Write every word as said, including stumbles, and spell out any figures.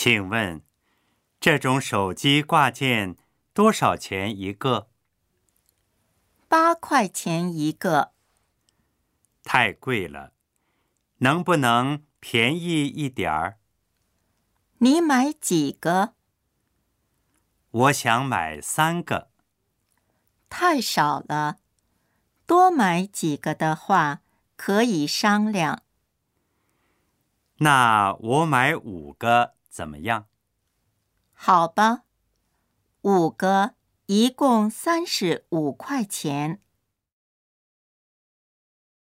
请问这种手机挂件多少钱一个？ 八块钱一个。 太贵了，能不能便宜一点儿？ 你买几个？ 我想买三个。 太少了，多买几个的话，可以商量。 那我买五个怎么样？ 好吧，五个一共三十五块钱。